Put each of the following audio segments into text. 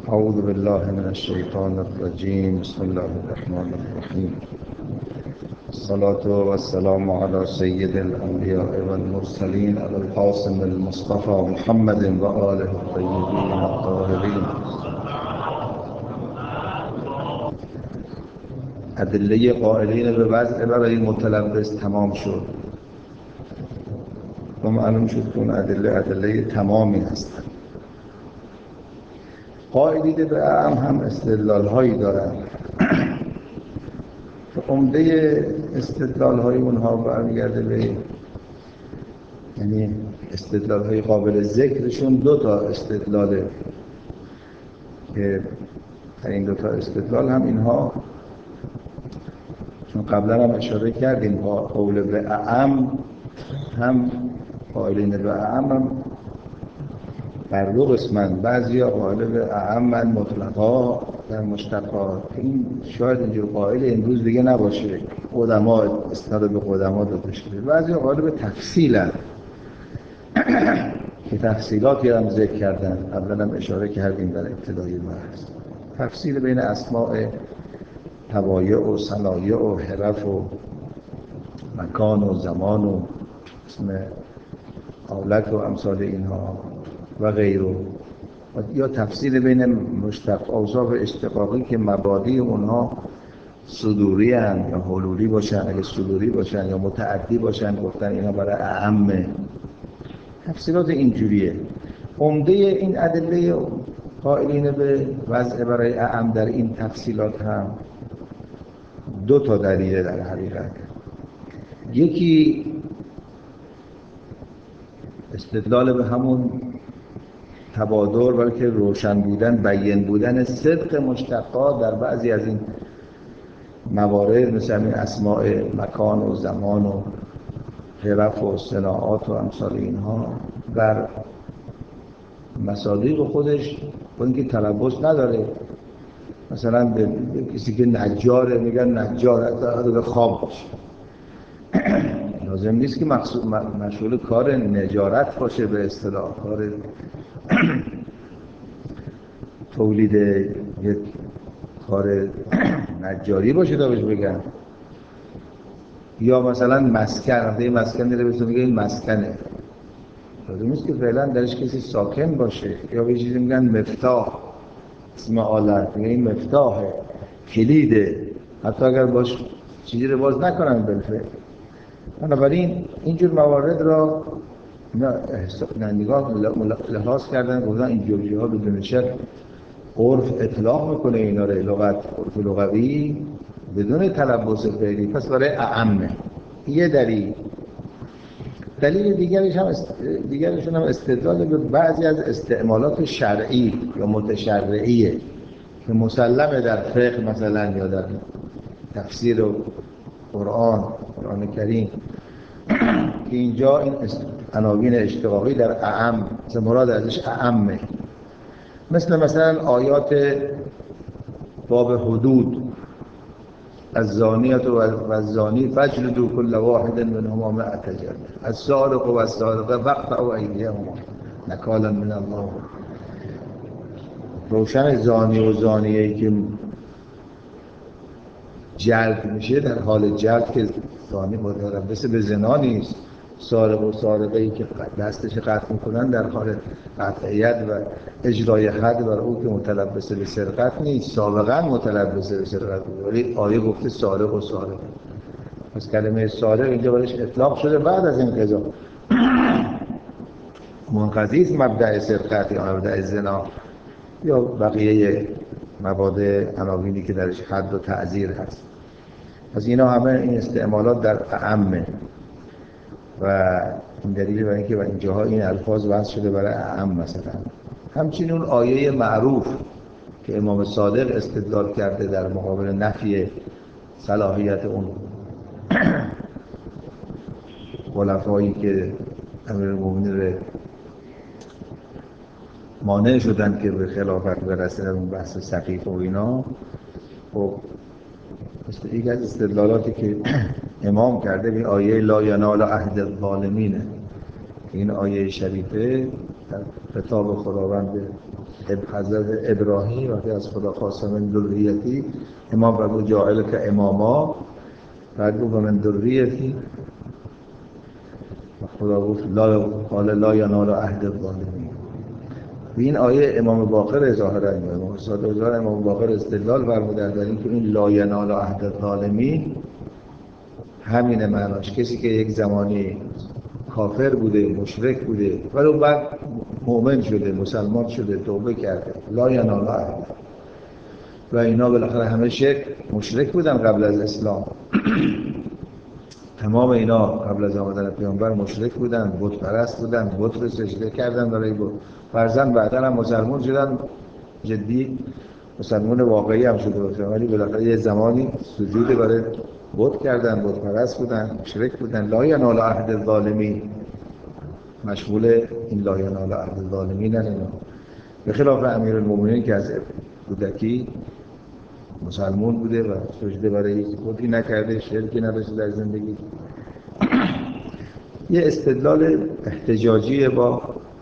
أعوذ بالله من الشيطان الرجيم. بسم الله الرحمن الرحيم. الصلاة والسلام على سيد الأنبياء والمرسلين أبي القاسم المصطفى محمد وآله الطيبين الطاهرين. ادله قائلین به وضع برای متلبس تمام شد و معلوم شد که اون ادله تمامی هستند. قائلین به هم استدلال هایی دارند که عمده استدلال های اونها برمیگرده به یعنی استدلال های قابل ذکرشون دو تا استدلاله که در این دو تا استدلال هم اینها چون قبلا هم اشاره کردیم با قول به اعم هم قائلین به اعم هم بر دو قسمن، بعضیا قائل به اعم مطلقا در مشتقات. این شاید اینجور قائل امروز دیگه نباشه، قدما استناد به قدما داده شده. بعضیا قائل به تفصیلا که تفصیلاتی هم ذکر کردن، قبلا هم اشاره کردیم در ابتدای بحث. تفصیل بین اسماء طبایع و صنایع و حرف و مکان و زمان و اسم آلت و امثال اینها و غیره، یا تفصیل بین مشتق اوصاف اشتقاقی که مبادی اونها صدوری هستند یا حلولی باشن، اگه صدوری باشن یا متعدی باشن گفتن اینا برای اعمه. تفصیلات اینجوریه. عمده این ادله قائلین به وضع برای اعم در این تفصیلات هم دو تا دلیل در حقیقت. یکی استدلال به همون تبادر، بلکه روشن بودن، بیان بودن صدق مشتقات در بعضی از این موارد، مثل این اسماء مکان و زمان و حرف و صناعات و امثال اینها، بر مصادیق خودش با اینکه تلبس نداره. مثلا به کسی که نجاره میگن نجار حتی به خواب باشه، لازم نیست که مشغول کار نجارت باشه، به اصطلاح کار تولید یک کار نجاری باشه تا بهش بگن. یا مثلا مسکن، وقتی مسکن داره بهتون میگه این مسکنه، لازم نیست که فعلا درش کسی ساکن باشه. یا به چیزی میگن مفتاح، اسم آلت، میگه این مفتاحه، کلیده، حتی اگر باش چیزی رو باز نکنن بالفعل. بنابراین اینجور موارد را نگاه لحاظ کردن، گفتن این جوجه ها بدون شک عرف اطلاق میکنه اینا رو، لغت عرف لغوی بدون تلبس فعلی، پس برای اعمه. یه دلیل دیگرشون هم استدلال به بعضی از استعمالات شرعی یا متشرعیه که مسلمه در فقه مثلا یا در تفسیر و قرآن کریم، که اینجا این عناوین اشتقاقی در اعم مراد ازش اعمه. مثلا آیات باب حدود، الزانیة و الزانی فاجلدوا كل واحد منهما 100 جلدة، السارق و السارقة فاقطعوا أيديهما نکالا من الله. روشن زانی و زانیه‌ای که جلد میشه، در حال جلد که زانی متلبس به زنا نیست. سارق و سارقه‌ای که دستش قطع میکنن در حال قطعیت و اجرای حد بر او که متلبس به سرقت نیست، سابقا متلبس به سرقت بود، ولی آیه گفته سارق و سارقه. پس کلمه سارق اینجا برایش اطلاق شده بعد از انقضا، منقضی است مبدأ سرقت یا مبدأ زنا یا بقیه مبادئ عناوینی که درش حد و تعزیر هست. پس اینا همه این استعمالات در اعمه و این دلیل برای اینکه این جاها این الفاظ وضع شده برای اعم. مثلا همچنین اون آیه معروف که امام صادق استدلال کرده در مقابل نفی صلاحیت اون خلفایی که امیرالمومنین مانع شدن که به خلافت برسه، در اون بحث سقیفه و اینا. خب یک از استدلالاتی که امام کرده به آیه لا ینال عهد الظالمینه. این آیه شریفه در خطاب خداوند حضرت ابراهیم وقتی از خدا خواست من ذریتی امام فرمود جاعلک اماما، بعد گفت من ذریتی خدا گفت قال لا ینال عهد الظالمین. این آیه امام باقر ظاهرا امام صادق امام باقر استدلال فرمودن در اینکه این لا ینال عهد الظالمین همین معناش کسی که یک زمانی کافر بوده، مشرک بوده ولی بعد مؤمن شده، مسلمان شده، توبه کرده، لا ینال عهد. و اینا بالاخره همه مشرک بودن قبل از اسلام. تمام اینا قبل از آمدن پیامبر مشرک بودن، بت پرست بودن، بت رو سجده کردن برای بت. فرزند بعدا هم مسلمان شدن، جدی مسلمان واقعی هم شده بودن، ولی بالاخره یه زمانی سجود برای بت کردن، بت پرست بودن، مشرک بودن. لا ینال عهد الظالمین مشمول این لا ینال عهد الظالمین اینا. به خلاف امیرالمومنین که از کودکی مسلمان بوده و سجده برای بتی نکرده، شرکی نداشته در زندگی. یه استدلال احتجاجی با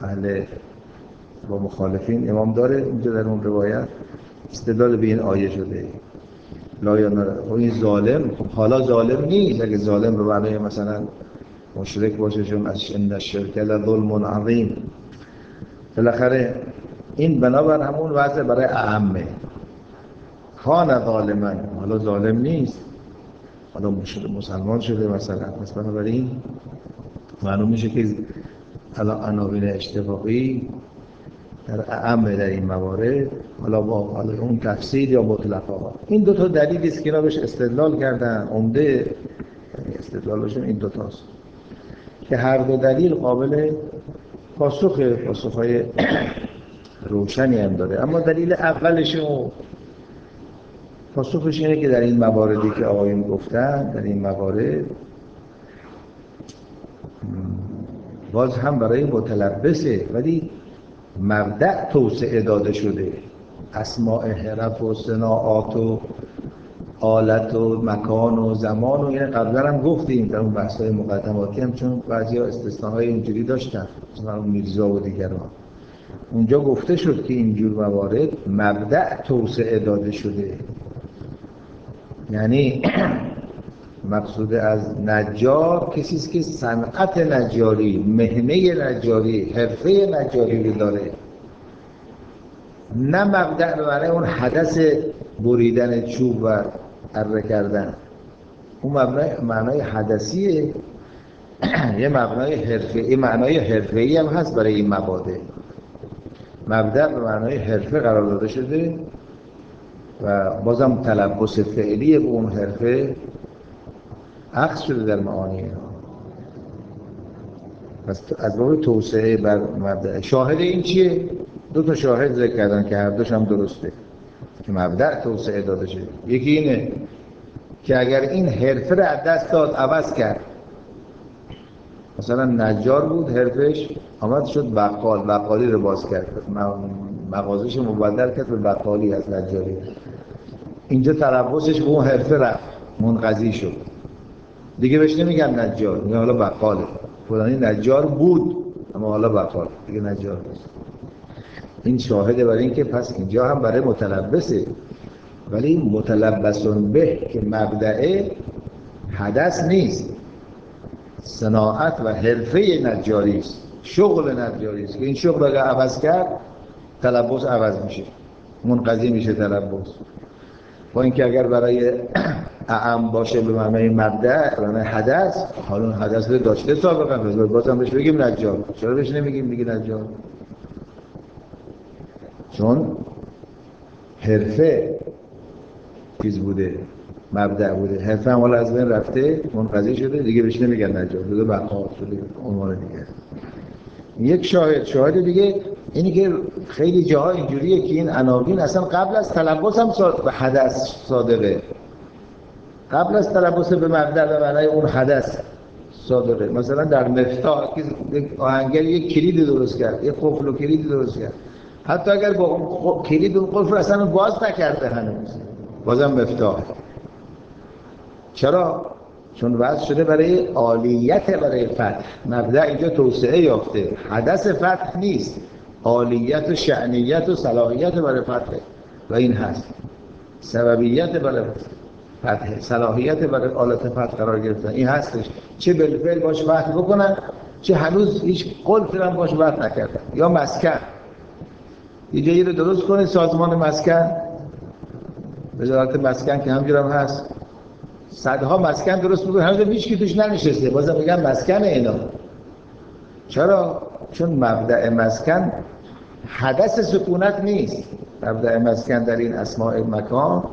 مخالفین امام داره اینجا در اون روایت. استدلال به این آیه شده لا ینال. این ظالم حالا ظالم نیست، اگه ظالم به معنای مثلا مشرک باشه، چون ان الشرک لظلم عظیم. بالاخره این بنابر همون وضع برای اعمه کان ظالما، حالا ظالم نیست، حالا مسلمان شده مثلا. پس بنابراین معلوم میشه که عناوین اشتقاقی در اعمه در این موارد، حالا با اون تفسیر یا مطلقا. این دوتا دلیلی است که اینا بهش استدلال کردن. عمده استدلالشون این دوتاست که هر دو دلیل قابل پاسخهای روشنی هم داره. اما دلیل اولشون پاسخش اینه که در این مواردی که آقایون گفتن، در این موارد باز هم برای متلبسه ولی مبدأ توسعه داده شده. اسماء حرف و صناعات و آلت و مکان و زمان و این قبلا هم گفتیم در اون بحث‌های مقدماتی هم، چون بعضیا استثناءهای اینجوری داشتن مثلا میرزا و دیگران. اونجا گفته شد که اینجور موارد مبدأ توسعه داده شده، یعنی مقصود از نجار کسی است که صنعت نجاری، مهنه نجاری، حرفه نجاری رو داره، نه مبدأ به معنی اون حدث بریدن چوب و اره کردن. اون معنای حدثیه. یه معنای حرفه‌ای، معنای حرفه‌ای هم هست برای این مبادئ. مبدأ به معنای حرفه قرار داده شده و بازم تلبس فعلی به اون حرفه عکس شده در معانی اینا. پس از باب توسعه بر مبدأ. شاهد این چیه؟ دو تا شاهد ذکر کردن که هر دوش هم درسته که مبدأ توسعه داده شده. یکی اینه که اگر این حرفه رو از دست داد عوض کرد، مثلا نجار بود حرفش، آمد شد بقال، بقالی رو باز کرد، مغازه‌ش مبدل کرد به بقالی از نجاری، اینجا تلبسش به اون حرفه رفت، منقضی شد، دیگه بهش نمیگن نجار، میگن حالا بقاله. فلانی نجار بود اما حالا بقال، دیگه نجار نیست. این شاهده برای اینکه پس اینجا هم برای متلبسه، ولی متلبسون به که مبدأ حدث نیست، صناعت و حرفه نجاری است، شغل نجاری است که این شغل اگه عوض کرد تلبس عوض میشه، منقضی میشه تلبس. با اینکه اگر برای اعم باشه به معنای مبدأ، به معنای حدث، حالا اون حدث رو داشته سابقا، بازم بهش بگیم نجار. چرا بهش نمیگیم دیگه نجار؟ چون حرفه چیز بوده، مبدأ بوده، حرفه هم حالا از بین رفته، منقضی شده، دیگه بهش نمیگن نجار، شده بقال، شده عنوان دیگه. یک شاهد دیگه اینی که خیلی جاها اینجوریه که این عناوین اصلا قبل از تلبس هم به حدث صادقه، قبل از تلبس به مبدأ به معنای اون حدث صادقه. مثلا در مفتاح که آهنگر یک کلید درست کرد، یک قفل و کلید درست کرد، حتی اگر با کلید اون قفل اصلا باز نکرده هنوز، بازم مفتاح. چرا؟ چون وضع شده برای عالیت، برای فتح. مبدأ اینجا توسعه یافته، حدث فتح نیست، عالیت و شأنیت و صلاحیت برای فتح و این هست. سببیت برای فتح، صلاحیت برای آلت فتح قرار گرفتن این هستش. چه بالفعل باش فتح بکنن، چه هنوز هیچ قلفی هم باش فتح نکردن. یا مسکن، یه جایی رو درست کنه، سازمان مسکن، وزارت مسکن که همجور هم هست، صدها مسکن درست میکنه، هنوز هیچ کی توش ننشسته، بازم میگن مسکن اینا. چرا؟ چون مبدأ مسکن حدث سکونت نیست. مبدأ مسکن در این اسماء مکان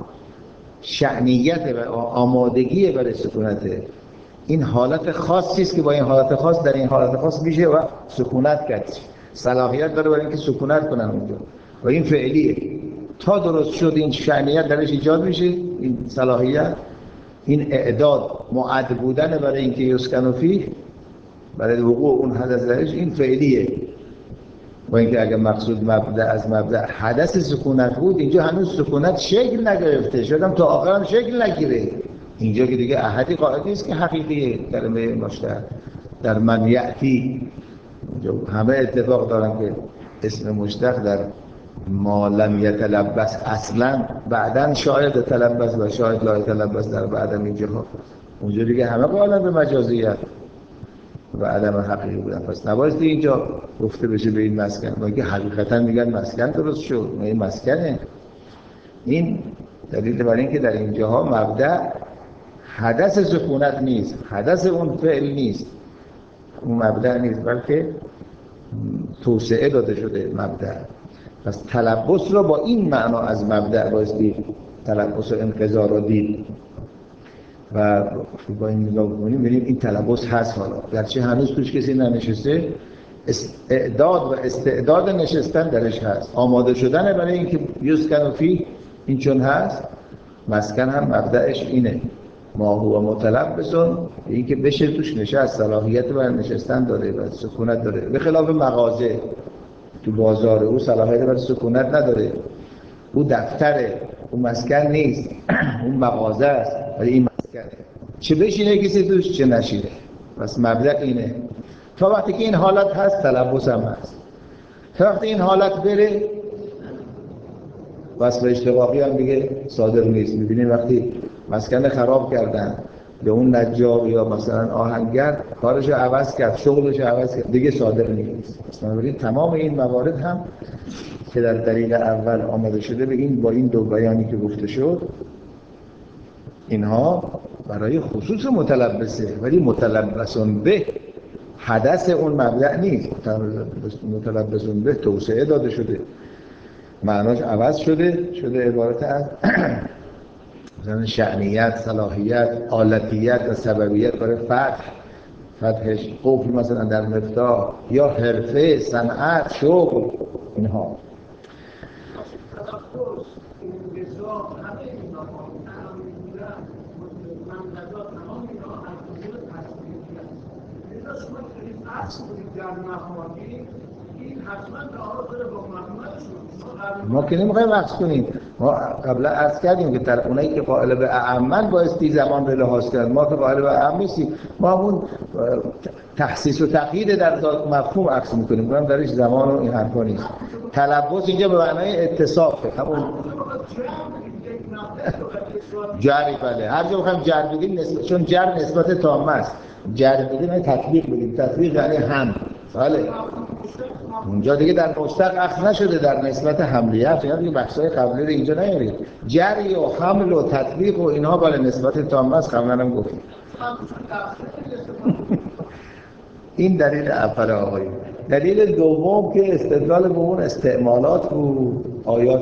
شأنیت و آمادگی برای سکونته. این حالت خاصی است که با این حالت خاص در این حالت خاص میشه و سکونت کرد، صلاحیت داره برای اینکه سکونت کنن اونجا و این فعلیه. تا درست شد این شأنیت درش ایجاد میشه، این صلاحیت، این اعداد معد بودن برای اینکه یسکن فیه، برای وقوع اون حدث درش، این فعلیه. با اینکه اگر مقصود مبدأ از مبدأ حدث سکونت بود، اینجا هنوز سکونت شکل نگرفته، شدم تا آخرم شکل نگیره. اینجا که دیگه احدی قائل نیست که حقیقیه کلمه مشتق در من یأتی. همه اتفاق دارن که اسم مشتق در ما لم یتلبس اصلا، بعدن شاید تلبس و شاید لا یتلبس در بعدم اینجاها. اونجا دیگه همه قائلن به مجازیت و عدم حقیقی بودن. پس نبایستی اینجا گفته بشه به این مسکن، ما که حقیقتا میگن مسکن درست شد، ما این مسکنه. این دلیل برای اینکه در اینجاها مبدأ حدث سکونت نیست، حدث اون فعل نیست، اون مبدأ نیست، بلکه توسعه داده شده مبدأ. پس تلبس رو با این معنا از مبدأ بایستی تلبس و انقضا رو دید و با این نگاه کنیم ببینیم این تلبس هست. حالا گرچه هنوز توش کسی ننشسته، اعداد و استعداد نشستن درش هست، آماده شدن برای اینکه یسکن فیه این چون هست. مسکن هم مبدأش اینه، ما هو متلبسون، اینکه بشه توش نشست، صلاحیت بر نشستن داره و سکونت داره. به خلاف مغازه، تو بازار او صلاحیت بر سکونت نداره، او دفتره، او مسکن نیست، اون مغازه است، ولی این مسکنه، چه بشینه کسی توش چه نشینه. پس مبدأ اینه. تا وقتی که این حالت هست تلبس هم هست. تا وقتی این حالت بره وصف اشتقاقی هم دیگه صادر نیست. می‌بینیم وقتی مسکن خراب کردن به اون نجار یا مثلا آهنگر کارش رو عوض کرد، شغلش رو عوض کرد، دیگه صادر نیست. بنابراین تمام این موارد هم که در دلیل اول آمده شده بگیم با این دو بیانی که گفته شد، اینها برای خصوص متلبسه، ولی متلبسون به حدث اون مبدأ نیست. متلبسون به توسعه داده شده، معناش عوض شده عبارت از مثلا شأنیت، صلاحیت، آلتیت و سببیت برای فتحش، قفل مثلا در مفتاح، یا حرفه، صنعت، شغل، اینها. ما که نمیخوایم وقت کنیم. ما قبلا عرض کردیم که اونایی که قائل به اعمن بایستی زمان رو لحاظ کرد، ما که قائل به اعم نیستیم. ما همون تخصیص و تقیید در مفهوم عکس میکنیم، ما هم درش زمان و این حرفا نیست. تلبس اینجا به معنای اتصافه، همون جری. بله، هر جا بخوایم جر بگیم چون جر نسبت تامه است، جر بگیم یعنی تطبیق بگیم، تطبیق یعنی هم. بله، اونجا دیگه در مشتق اخذ نشده، در نسبت حملیت، یعنی دیگه بحثای قبلی رو اینجا نیارید. جری و حمل و تطبیق و اینها برای نسبت تامه است، قبلا هم گفتیم. این دلیل اول آقایون. دلیل دوم که استدلال به اون استعمالات و آیات،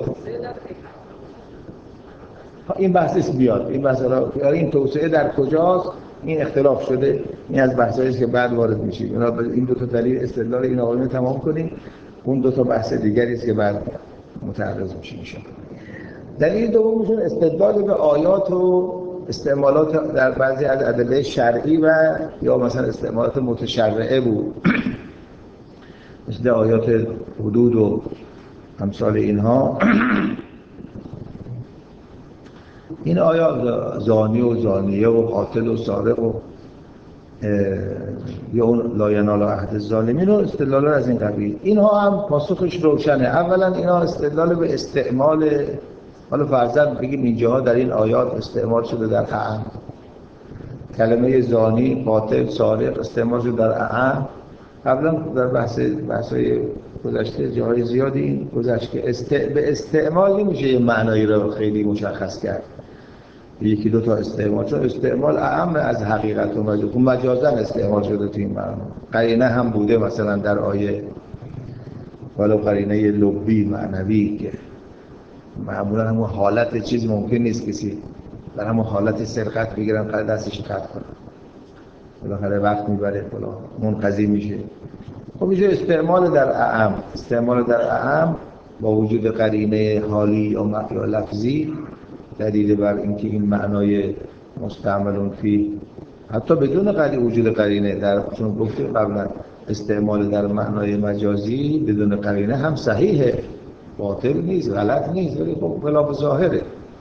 این بحثش بیاد، این بحث این توسعه در کجاست، این اختلاف شده، این از بحثایی است که بعد وارد میشیم. این دو تا دلیل استدلال این آقایون تمام کنیم، اون دو تا بحث دیگری است که بعد متعرض میشیم. دلیل دومشون استدلال به آیات و استعمالات در بعضی از ادله شرعی و یا مثلا استعمالات متشرعه بود، مثل آیات حدود و امثال اینها. این آیا زانی و زانیه و قاتل و سارق و یا اون لا ینال عهد الظالمین و استدلال از این قبیل، اینها هم پاسخش روشنه. اولا اینا استدلال به استعمال، حالا فرضاً بگیم اینجاها در این آیات استعمال شده در اعم، کلمه زانی، قاتل، سارق استعمال شده در اعم. قبلا در بحث‌های گذشته جاهای زیادی این گذشت که به استعمال نمیشه یه معنایی رو خیلی مشخص کرد، یکی دو تا استعمال، چون استعمال اعم از حقیقت و مجازاً استعمال شده تو این معنا. قرینه هم بوده مثلا در آیه، ولو قرینه لبی معنوی که معمولا همون حالت چیز ممکن نیست کسی در همون حالت سرقت بگیرن قرار دستش قطع کنه، بالاخره وقت میبره فلان منقضی میشه. خب اینجا استعمال در اعم، استعمال در اعم با وجود قرینه حالی یا لفظی دلیل بر اینکه این معنای مستعملون فی حتی بدون وجود قرینه، در چون گفته قبلا استعمال در معنای مجازی بدون قرینه هم صحیحه، باطل نیست، غلط نیست، ولی خب خلاف ظاهره.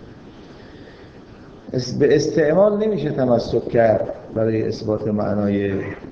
به استعمال نمیشه تمسک کرد برای اثبات معنای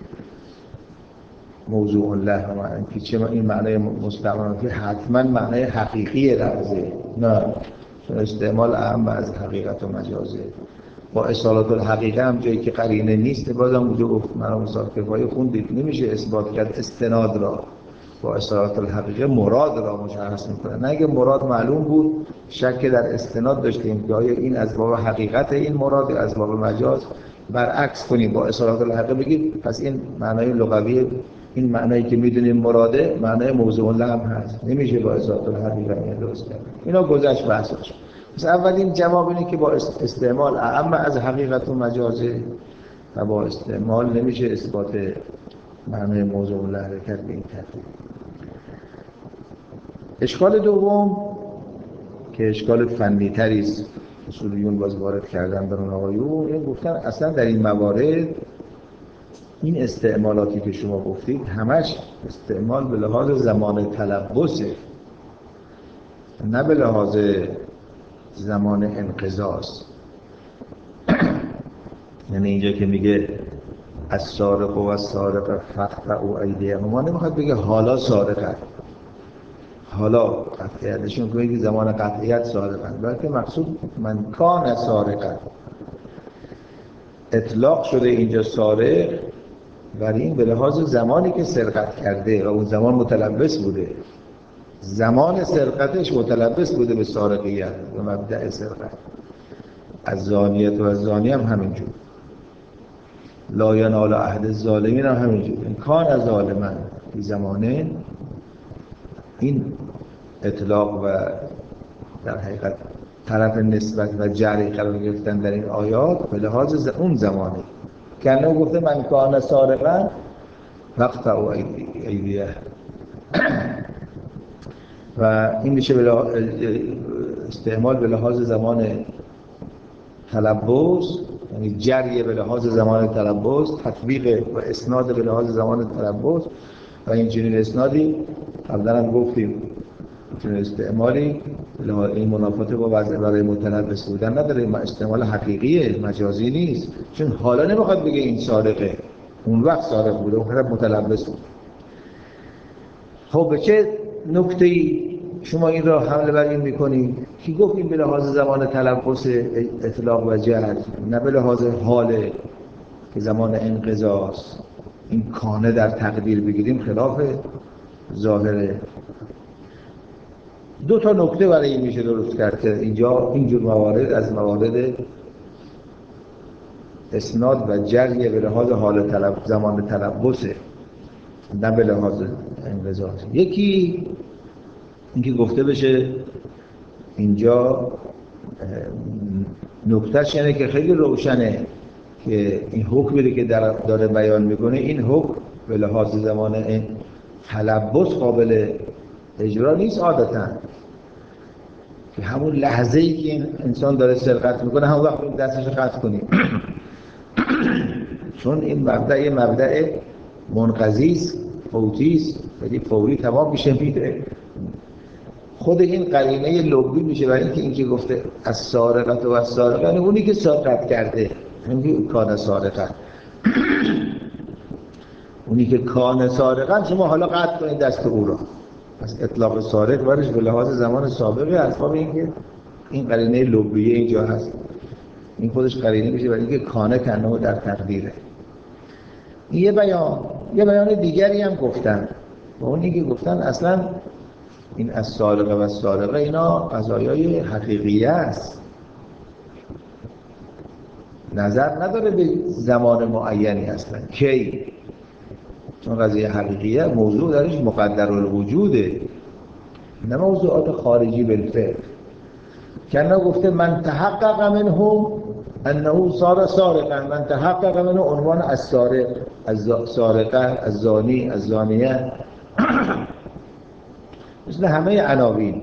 موضوع له و معنی که چه این معنای مستعمل فی حتما معنای حقیقی لفظه، نه، چون استعمال اهم از حقیقت و مجازه. با اصالت الحقیقه هم جایی که قرینه نیست، بازم اونجا گفت مرا مثال کفایه خوندید، نمیشه اثبات کرد استناد را با اصالت الحقیقه مراد را مشخص میکنه. نه اگه مراد معلوم بود شک در استناد داشتیم که آیا این از باب حقیقت این مراد یا از باب مجاز. برعکس کنیم با اصالت الحقیقه بگید پس این معنای لغوی، این معنایی که میدونیم مراده معنای موضوع له هم هست، نمیشه با اصالت الحقیقه درست کرد. اینا گذشت بحثش. پس اولین جواب اینه که با استعمال اعم از حقیقت و مجازه و با استعمال نمیشه اثبات معنای موضوع له حرکت به این ترتیب. اشکال دوم که اشکال فنی تری است، اصولیون باز وارد کردن در اون آقایون، این گفتن اصلا در این موارد این استعمالاتی که شما گفتید همش استعمال به لحاظ زمان تلبسه، نه به لحاظ زمان انقضاست. یعنی اینجا که میگه السارق و السارقه فاقطعوا ایدیهما، نمیخواد بگه حالا سارقن، حالا قطعیتشون که بگه زمان قطعیت سارقن، بلکه مقصود من کان سارقن. اطلاق شده اینجا سارق برای این به لحاظ زمانی که سرقت کرده و اون زمان متلبس بوده، زمان سرقتش متلبس بوده به سارقیت و مبدأ سرقت. از زانیت و از زانی هم همینجور، لا ینال عهد الظالمین هم همینجور. این کان از ظالمن فی زمانه، این اطلاق و در حقیقت طرف نسبت و جری قرار گرفتن در این آیات به لحاظ اون زمانه. کنه گفته من کان سارقا فاقطعوا ایدیه و این میشه استعمال به لحاظ زمان تلبس، یعنی جریه به لحاظ زمان تلبس، تطبیق و اسناد به لحاظ زمان تلبس. و این چنین اسنادی قبلا هم گفتیم چنین استعمالی این منافات با وضع برای متلبس بودن نداره، استعمال حقیقیه، مجازی نیست. چون حالا نمیخواد بگه این سارقه، اون وقت سارق بوده، اون وقت متلبس بود. خب به چه نکته‌ای شما این را حمله بر این می‌کنید؟ کی گفت این به لحاظ زمان تلبس اطلاق و جهل، نه به لحاظ حال که زمان انقضاست. این کانه در تقدیر بگیریم خلاف ظاهره. دو تا نکته برای این میشه درست کرد که اینجا اینجور موارد از موارد اسناد و جریه به لحاظ حال زمان تلبسه، نه به لحاظ انقضاست. یکی اینکه گفته بشه اینجا نکتهش اینه که خیلی روشنه که این حکمی که داره بیان میکنه، این حکم به لحاظ زمان تلبس قابل اجرا نیست عادتاً، که همون لحظه‌ای که این انسان داره سرقت میکنه همون وقت دستش قطع کنیم چون این مبدأ منقضی است، فوتی است، یعنی فوری تمام میشه میره. خود این قرینه لبی میشه برای اینکه اینکه گفته از سارقت و از سارقه، یعنی اونی که سرقت کرده، اونی که کان سارقت، اونی که کان سارقت، شما حالا قطع کنید دست او را. پس اطلاق سارق برش به لحاظ زمان سابقه اسباب اینکه این قرینه لبیه اینجا هست، این خودش قرینه میشه برای اینکه کانه کنه در تقدیره. یه بیان دیگری هم گفتن، و اونی که گفتن اصلا این از سارقه و سارقه اینا قضایای حقیقیه است، نظر نداره به زمان معینی اصلا کی، چون قضیه حقیقیه موضوع درش مقدر الوجوده، نه موضوعات خارجی بالفعل. کنه گفته من تحقق منه انه صار سارقا، من تحقق منه عنوان از سارق، از سارقه، از زانی، از زانیه، مثل همه عناوین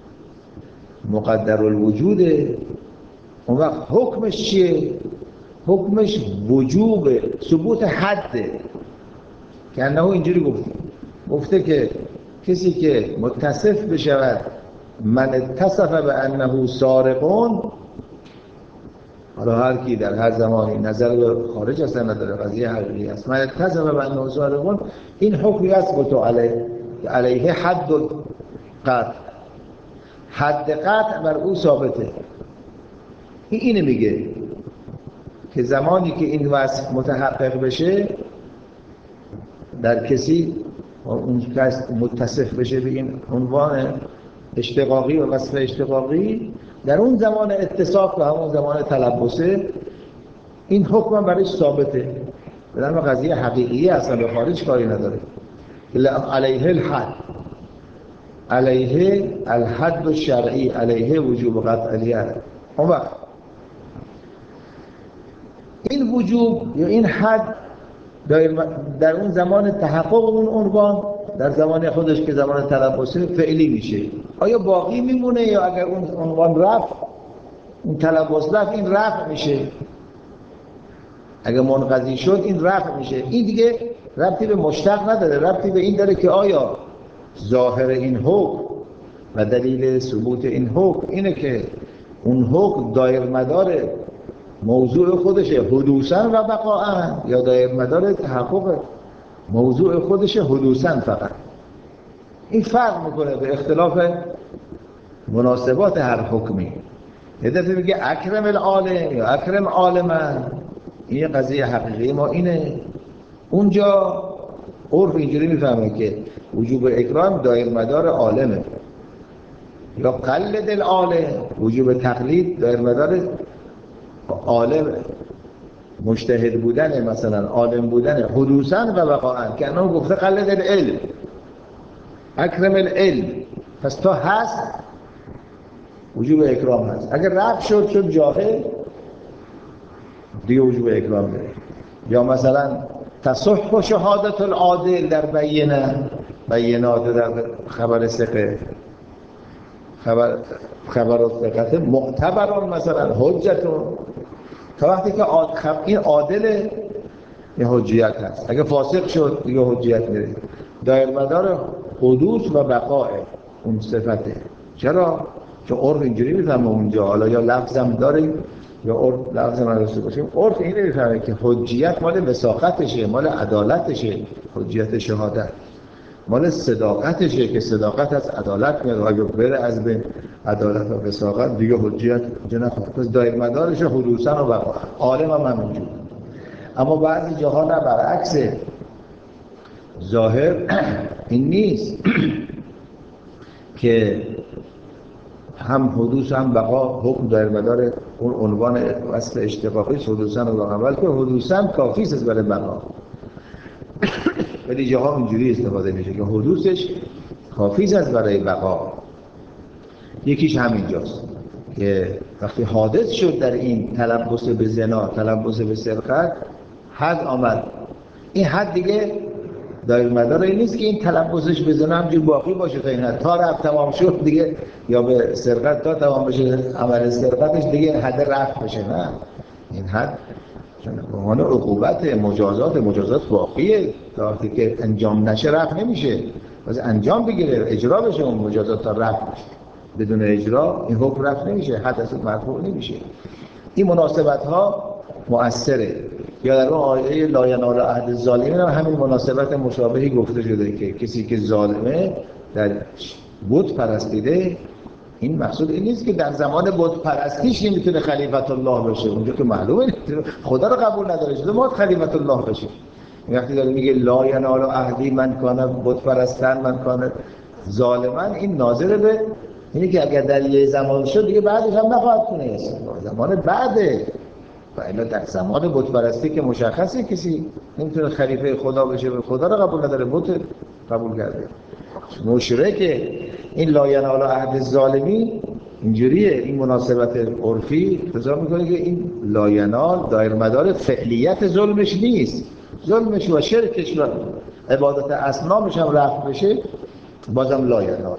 مقدر الوجوده. اون وقت حکمش چیه؟ حکمش وجوب ثبوت حده. که انه اینجوری گفته که کسی که متصف بشود من اتصف به انه سارقون، حالا هر کی در هر زمانی نظر به خارج اصلا نداره، قضیه حقیقی است، من اتصف به انه سارقون، این حکمی است به تو علیه حد قطع، حد قطع بر او ثابته. اینه میگه که زمانی که این وصف متحقق بشه در کسی، اون کس متصف بشه به این عنوان اشتقاقی و وصف اشتقاقی، در اون زمان اتصاف و همون زمان تلبسه این حکم برایش ثابته، به نام قضیه حقیقیه، اصلا به خارج کاری نداره. علیه الحد، علیه الحد الشرعی، علیه وجوب قطعیه. اون وقت این وجوب یا این حد در اون زمان تحقق اون عنوان، در زمان خودش که زمان تلبسه فعلی میشه. آیا باقی میمونه یا اگر اون عنوان رفت، اون تلبس رفت، این رفع میشه؟ اگر منقضی شد این رفع میشه. این دیگه ربطی به مشتق نداره، ربطی به این داره که آیا ظاهر این حکم و دلیل ثبوت این حکم اینه که اون حکم دایر مدار موضوع خودشه حدوثاً و بقاءً، یا دایر مدار تحقق موضوع خودشه حدوثاً فقط. این فرق میکنه به اختلاف مناسبات هر حکمی. یه دفعه میگه اکرم العالم یا اکرم عالما، این قضیه حقیقی ما اینه. اونجا عرف اینجوری میفهمه که وجوب اکرام دایر مدار عالمه، یا قلد العالم، وجوب تقلید دایر مدار عالم، مجتهد بودن، مثلا عالم بودن حدوثاً و بقاءً. که انه گفته قلد العلم، اکرم العلم، پس تا هست وجوب اکرام هست. اگر رفع شد جاهل، دیگه وجوب اکرام داره. یا مثلا تصح و شهادت العادل در بینات در خبر ثقه، خبر ثقه معتبران، مثلا حجتون، تا وقتی که این عادل یه حجیت هست. اگه فاسق شد دیگه حجیت میره. دایر مدار حدوث و بقاء اون صفته. چرا؟ چون عرف اینجوری میفهمه اونجا، حالا یا لفظم داره یا عرف لفظم نداشته باشه. عرف اینه میفهمه که حجیت مال وثاقتشه، مال عدالتشه، حجیت شهادت مال صداقتشه که صداقت از عدالت میاد. اگه بره از بین عدالت و وثاقت دیگه حجیت نخواهد. پس دایر مدارش حدوثاً و بقاء. عالم هم همینجور. اما بعضی جاها نه، برعکس، ظاهر این نیست که هم حدوث هم بقا حکم دایر مدار اون عنوان وصف اشتقاقی حدوثاً و بقا، بلکه حدوثاً کافی است برای بقا. ولی جاها اینجوری استفاده میشه که حدوثش کافی است برای بقا. یکیش همینجاست که وقتی حادث شد در این تلبس به زنا، تلبس به سرقت، حد آمد. این حد دیگه دایر مدار این نیست که این تلبسش به زنا همجور باقی باشه تا این حد، تا رفت تمام شد دیگه، یا به سرقت تا تمام بشه عمل سرقتش دیگه حد رفت بشه. نه، این حد چون به عنوان عقوبت مجازات باقیه، تا وقتی که انجام نشه رفت نمیشه. باز انجام بگیره، اجرا بشه اون مجازات تا رفع بشه. بدون اجرا این حکم رفع نمیشه، حد اصلا مرفوع نمیشه. این مناسبت ها مؤثره. یا در اون آیه لا ینال عهد الظالمین هم همین مناسبت مشابهی گفته شده که کسی که ظالمه در بت پرستیده، این مقصود این نیست که در زمان بت پرستیش نمیتونه خلیفت الله بشه. اونجا که معلومه خدا رو قبول نداره، چطور ما خلیفت الله بشیم؟ وقتی داره میگه لا ینال عهدی من کان بت پرستن من کان ظالمن، این ناظر به اینی که اگر در یه زمان شد دیگه بعدش هم نخواهد تونست، زمان بعده. و الا در زمان بت پرستی که مشخصه کسی نمیتونه خلیفه خدا بشه، به خدا رو قبول نداره، بت قبول کرده. مشرک این لا ینال عهد الظالمین اینجوریه، این مناسبت عرفی تضاد میکنه که این لا ینال دایر مدار فعلیت ظلمش نیست، ظلمش و شرکش و عبادت اصنامش هم رفع بشه بازم لا ینال.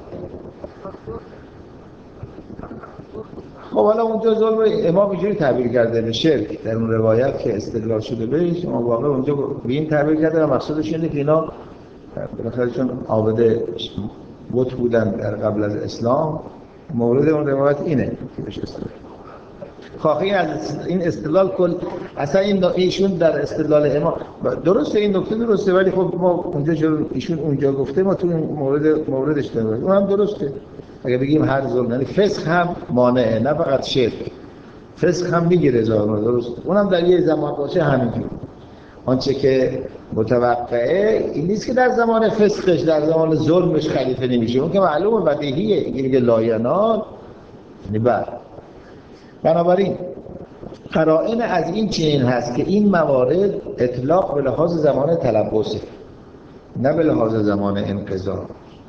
خب حالا اونجا ظلم امام اینجوری تعبیر کرده به شرک در اون روایت که استدلال شده بهش، اما واقعا اونجا به این تعبیر کرده و مقصودش اینه که اینا بالاخره چون عابد بت بودن در قبل از اسلام، مورد اون روایت اینه که بهش استدلال. خواهی از این استدلال کل اصلا ایشون در استدلال امام درسته، این نکته درسته، ولی خب ما اونجا ایشون اونجا گفته ما تو این موردش داریم، اون هم درسته. اگه بگیم هر ظلم، یعنی فسق هم مانعه، نه فقط شرک، فسق هم میگیره ظالم، درست، اونم در یه زمان باشه همینجور. آنچه که متوقعه این نیست که در زمان فسقش، در زمان ظلمش خلیفه نمیشه، اون که معلومه بدیهیه، اینکه میگه لا ینال یعنی بعد. بنابراین قرائن از این چنین هست که این موارد اطلاق به لحاظ زمان تلبسه، نه به لحاظ زمان انقضا.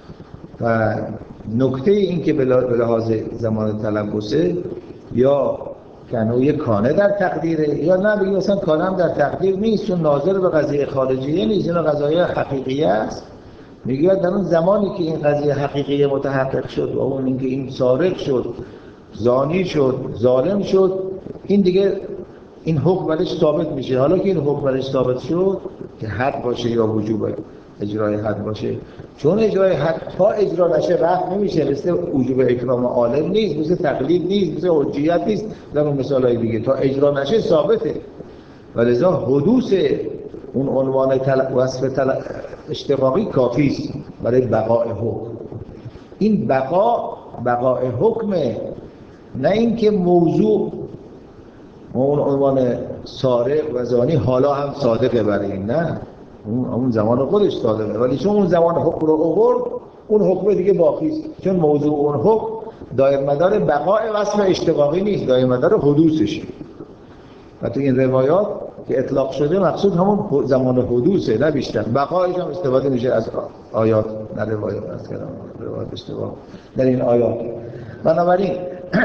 و نکته این که به لحاظ زمان تلبسه یا کنوی کانه در تقدیره، یا نه بگیم مثلا کانه هم در تقدیر نیست چون ناظر به قضیه خارجیه نیست، این قضایه حقیقیه است. میگه در اون زمانی که این قضیه حقیقیه متحقق شد و اون اینکه این سارق شد، زانی شد، ظالم شد، این دیگه این حکم برش ثابت میشه. حالا که این حکم برش ثابت شد که حد باشه یا وجوب اجرای حد باشه، چون اجرای حد تا اجرا نشه رفع نمیشه، مثل وجوب اکرام عالم نیست، مثل تقلید نیست، مثل حجیت نیست، در اون مثالای دیگه تا اجرا نشه ثابته. ولذا حدوث اون عنوان وصف اشتقاقی کافی است برای بقای حکم. این بقای حکمه، نه اینکه موضوع اون عنوان سارق و زانی حالا هم صادقه برای این، نه اون زمان خودش صادقه، ولی چون اون زمان حکم رو آورد اون حکم دیگه باقی است، چون موضوع اون حکم دایر مدار بقای وصف اشتقاقی نیست، دایر مدار حدوثشه. و تو این روایات که اطلاق شده مقصود همون زمان حدوثه نه بیشتر. بقایش هم استفاده میشه از آیات، نه روایات، از کلام روایات استفاده در این آیات. بنابراین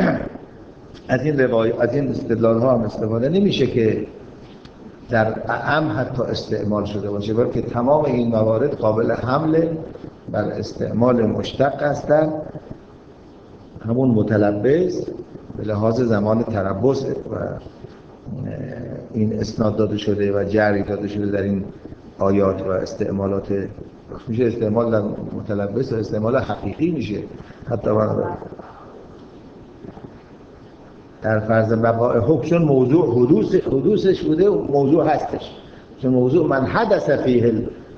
از این استدلال ها هم استفاده نمیشه که در اعم حتی استعمال شده باشه، بلکه تمام این موارد قابل حمل بر استعمال مشتق هستند. همون متلبس به لحاظ زمان تربص و این اسناد داده شده و جری داده شده در این آیات و استعمالات، میشه استعمال در متلبس و استعمال حقیقی میشه. حتی در فرض بقای حکم چون موضوع حدوثش بوده و موضوع هستش، چون موضوع من حدث فیه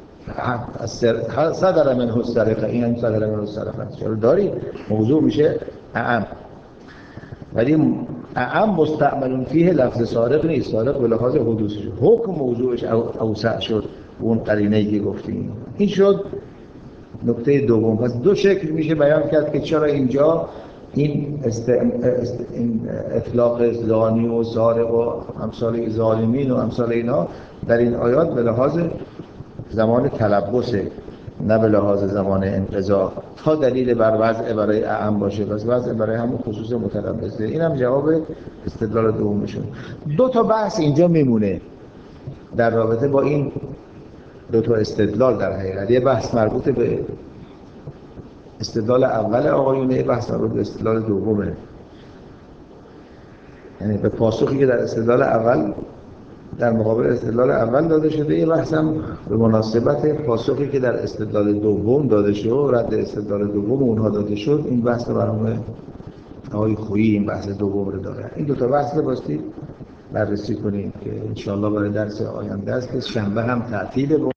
صدر منه السرقه، این هم صدر منه السرقه چرا داری موضوع میشه اعم، ولی اعم مستعمل فیه لفظ سارق نیست، سارق به لحاظ حدوثش، حکم موضوعش اوسع شد اون قرینه‌ای که گفتیم. این شد نکته دوم. پس دو شکل میشه بیان کرد که چرا اینجا این اطلاق زانی و سارق و امثال ظالمین و امثال اینا در این آیات به لحاظ زمان تلبسه، نه به لحاظ زمان انقضا، تا دلیل بر وضع برای اعم باشه، پس وضع برای همون خصوص متلبسه. این هم جواب استدلال دومشون. دو تا بحث اینجا میمونه در رابطه با این دو تا استدلال. در حقیقت یه بحث مربوط به استدلال اول آقایونه، یه بحث مربوط به استدلال دومه، یعنی به پاسخی که در استدلال اول در مقابل استدلال اول داده شده. این بحث هم به مناسبت پاسخی که در استدلال دوم داده شد، رد استدلال دوم اونها داده شد، این بحث برنامه آقای خویی این بحث دوم رو داره. این دو تا بحث رو باستی بررسی کنیم که انشاءالله برای درس آینده است که شنبه هم تعطیله.